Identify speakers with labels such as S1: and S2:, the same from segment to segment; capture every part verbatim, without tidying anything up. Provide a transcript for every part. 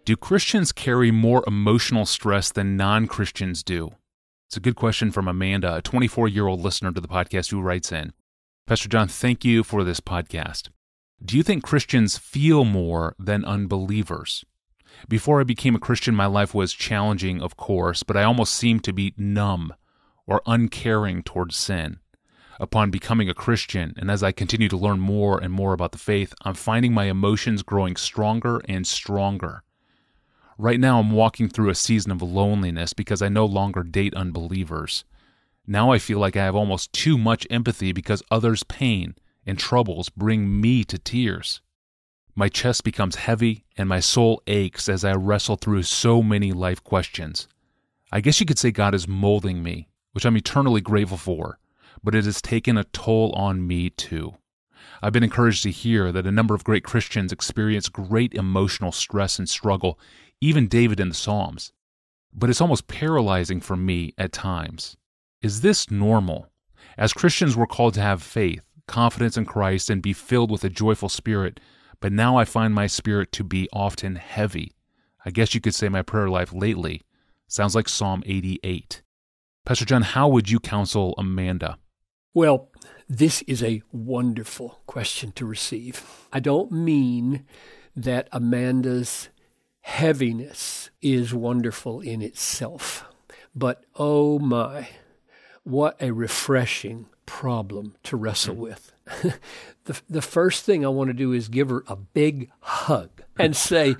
S1: Do Christians carry more emotional stress than non-Christians do? It's a good question from Amanda, a twenty-four-year-old listener to the podcast who writes in. Pastor John, thank you for this podcast. Do you think Christians feel more than unbelievers? Before I became a Christian, my life was challenging, of course, but I almost seemed to be numb or uncaring towards sin. Upon becoming a Christian, and as I continue to learn more and more about the faith, I'm finding my emotions growing stronger and stronger. Right now, I'm walking through a season of loneliness because I no longer date unbelievers. Now I feel like I have almost too much empathy because others' pain and troubles bring me to tears. My chest becomes heavy and my soul aches as I wrestle through so many life questions. I guess you could say God is molding me, which I'm eternally grateful for, but it has taken a toll on me too. I've been encouraged to hear that a number of great Christians experience great emotional stress and struggle, even David in the Psalms. But it's almost paralyzing for me at times. Is this normal? As Christians, we're called to have faith, confidence in Christ, and be filled with a joyful spirit, but now I find my spirit to be often heavy. I guess you could say my prayer life lately sounds like Psalm eighty-eight. Pastor John, how would you counsel Amanda?
S2: Well, this is a wonderful question to receive. I don't mean that Amanda's heaviness is wonderful in itself, but oh my, what a refreshing problem to wrestle with. the, the first thing I want to do is give her a big hug and say,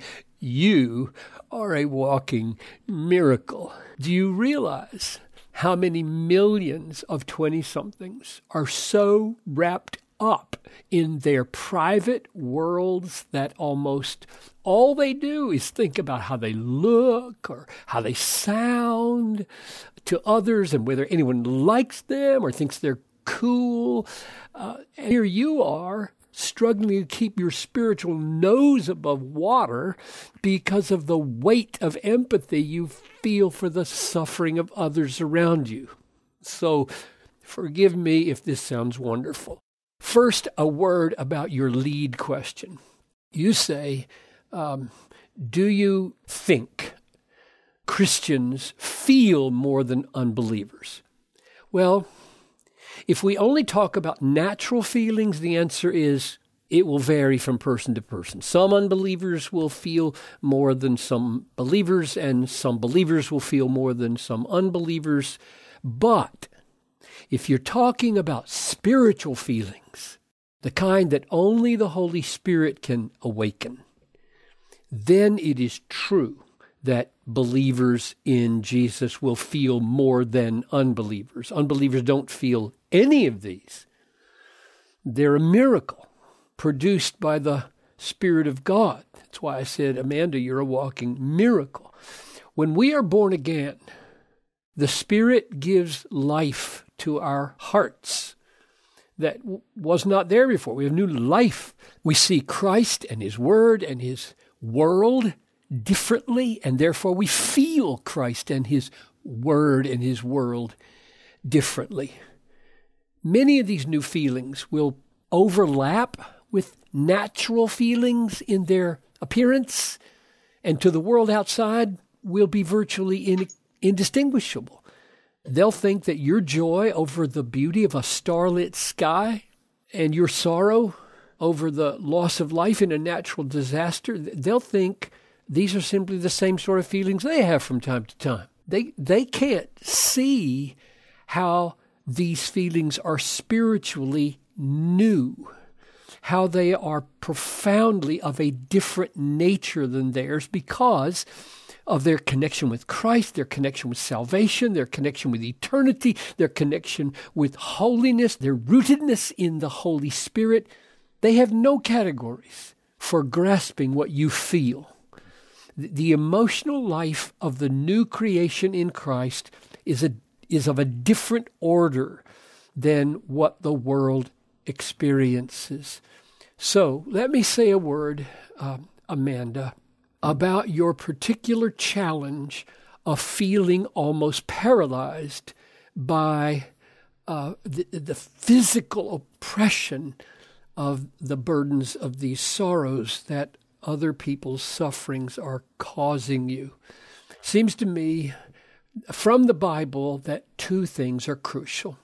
S2: you are a walking miracle. Do you realize how many millions of twenty-somethings are so wrapped up in their private worlds that almost all they do is think about how they look or how they sound to others and whether anyone likes them or thinks they're cool. Uh, and here you are struggling to keep your spiritual nose above water because of the weight of empathy you feel for the suffering of others around you. So forgive me if this sounds wonderful. First, a word about your lead question. You say, um, do you think Christians feel more than unbelievers? Well, if we only talk about natural feelings, the answer is it will vary from person to person. Some unbelievers will feel more than some believers, and some believers will feel more than some unbelievers. But if you're talking about spiritual feelings, the kind that only the Holy Spirit can awaken, then it is true that believers in Jesus will feel more than unbelievers. Unbelievers don't feel any of these. They're a miracle produced by the Spirit of God. That's why I said, Amanda, you're a walking miracle. When we are born again, the Spirit gives life to our hearts that w- was not there before. We have new life. We see Christ and His Word and His world differently, and therefore we feel Christ and His Word and His world differently. Many of these new feelings will overlap with natural feelings in their appearance, and to the world outside will be virtually in, indistinguishable. They'll think that your joy over the beauty of a starlit sky and your sorrow over the loss of life in a natural disaster, they'll think these are simply the same sort of feelings they have from time to time. They they can't see how these feelings are spiritually new, how they are profoundly of a different nature than theirs because of their connection with Christ, their connection with salvation, their connection with eternity, their connection with holiness, their rootedness in the Holy Spirit. They have no categories for grasping what you feel. The emotional life of the new creation in Christ is a is of a different order than what the world experiences. So let me say a word, uh, Amanda, about your particular challenge of feeling almost paralyzed by uh, the, the physical oppression of the burdens of these sorrows that other people's sufferings are causing you. Seems to me from the Bible that two things are crucial.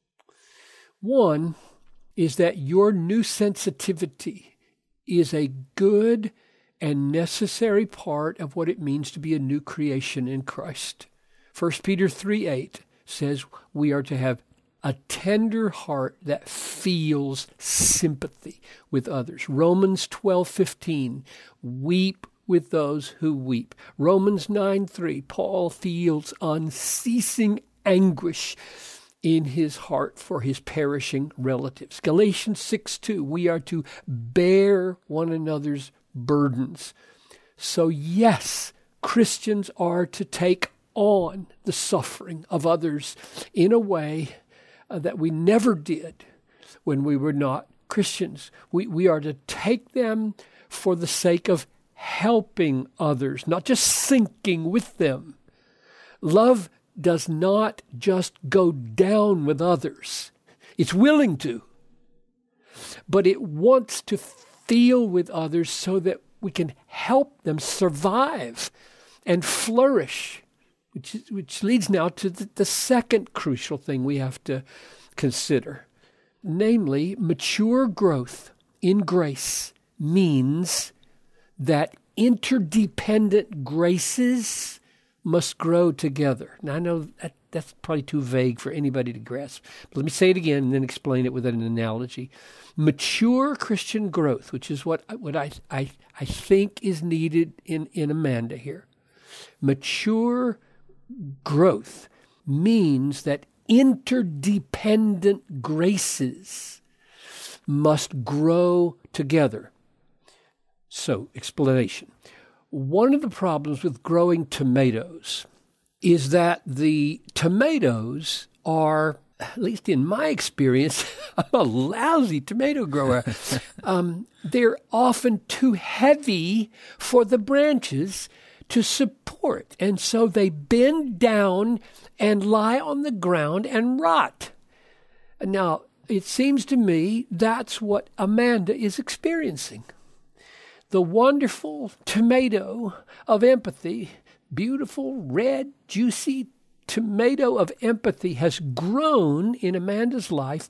S2: One is that your new sensitivity is a good and necessary part of what it means to be a new creation in Christ. First Peter three eight says we are to have a tender heart that feels sympathy with others. Romans twelve fifteen, weep with those who weep. Romans nine three, Paul feels unceasing anguish in his heart for his perishing relatives. Galatians six two, we are to bear one another's burdens. So yes, Christians are to take on the suffering of others in a way uh, that we never did when we were not Christians. We, we are to take them for the sake of helping others, not just sinking with them. Love does not just go down with others. It's willing to, but it wants to feel with others so that we can help them survive and flourish, which, is, which leads now to the, the second crucial thing we have to consider. Namely, mature growth in grace means that interdependent graces must grow together. Now, I know that, that's probably too vague for anybody to grasp, but let me say it again and then explain it with an analogy. Mature Christian growth, which is what, what I, I, I think is needed in, in Amanda here. Mature growth means that interdependent graces must grow together. So, explanation. One of the problems with growing tomatoes is that the tomatoes are, at least in my experience, I'm a lousy tomato grower. um, they're often too heavy for the branches to support. And so they bend down and lie on the ground and rot. Now, it seems to me that's what Amanda is experiencing. The wonderful tomato of empathy, beautiful, red, juicy tomato of empathy has grown in Amanda's life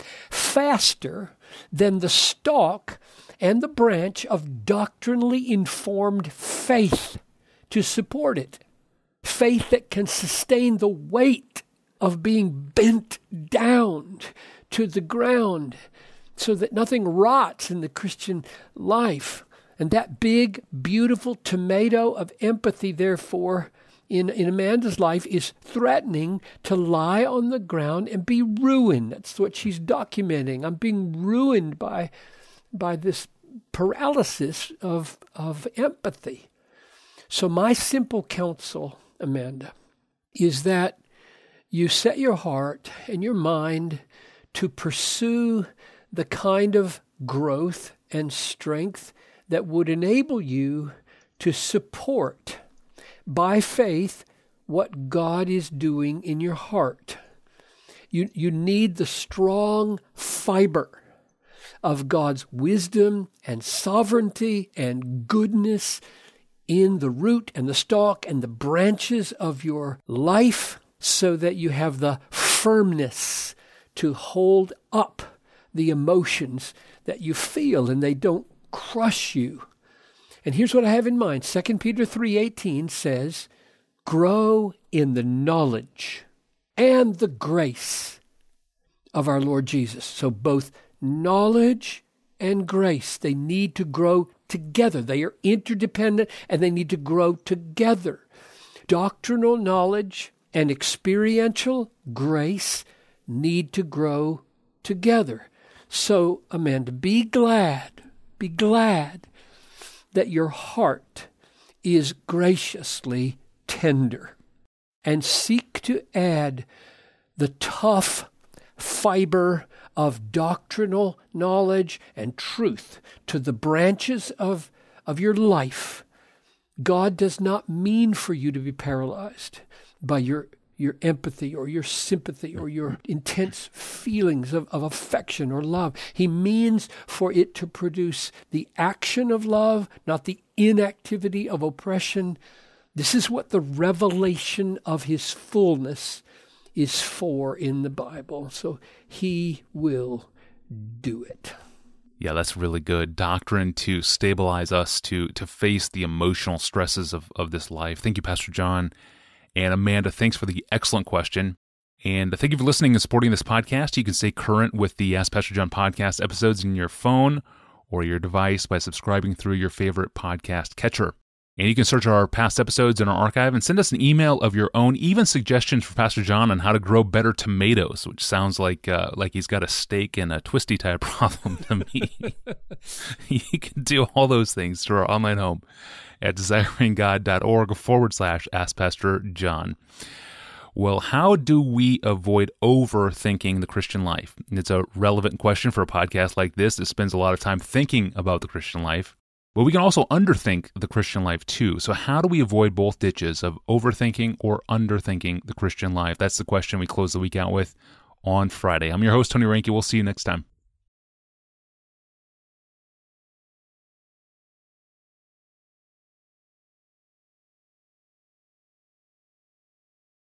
S2: faster than the stalk and the branch of doctrinally informed faith to support it. Faith that can sustain the weight of being bent down to the ground so that nothing rots in the Christian life. And that big, beautiful tomato of empathy, therefore, in, in Amanda's life is threatening to lie on the ground and be ruined. That's what she's documenting. I'm being ruined by, by this paralysis of, of empathy. So my simple counsel, Amanda, is that you set your heart and your mind to pursue the kind of growth and strength that would enable you to support by faith what God is doing in your heart. You, you need the strong fiber of God's wisdom and sovereignty and goodness in the root and the stalk and the branches of your life so that you have the firmness to hold up the emotions that you feel and they don't crush you. And here's what I have in mind. Second Peter three eighteen says, grow in the knowledge and the grace of our Lord Jesus. So both knowledge and grace, they need to grow together. They are interdependent and they need to grow together. Doctrinal knowledge and experiential grace need to grow together. So, Amanda, be glad Be glad that your heart is graciously tender and seek to add the tough fiber of doctrinal knowledge and truth to the branches of, of your life. God does not mean for you to be paralyzed by your, your empathy or your sympathy or your intense feelings of, of affection or love. He means for it to produce the action of love, not the inactivity of oppression. This is what the revelation of his fullness is for in the Bible. So he will do it.
S1: Yeah, that's really good doctrine to stabilize us, to to face the emotional stresses of, of this life. Thank you, Pastor John. And Amanda, thanks for the excellent question. And thank you for listening and supporting this podcast. You can stay current with the Ask Pastor John podcast episodes in your phone or your device by subscribing through your favorite podcast catcher. And you can search our past episodes in our archive and send us an email of your own, even suggestions for Pastor John on how to grow better tomatoes, which sounds like uh, like he's got a steak and a twisty tie problem to me. You can do all those things through our online home at desiringgod.org forward slash Ask Pastor John. Well, how do we avoid overthinking the Christian life? It's a relevant question for a podcast like this that spends a lot of time thinking about the Christian life. But we can also underthink the Christian life too. So how do we avoid both ditches of overthinking or underthinking the Christian life? That's the question we close the week out with on Friday. I'm your host, Tony Reinke. We'll see you next time.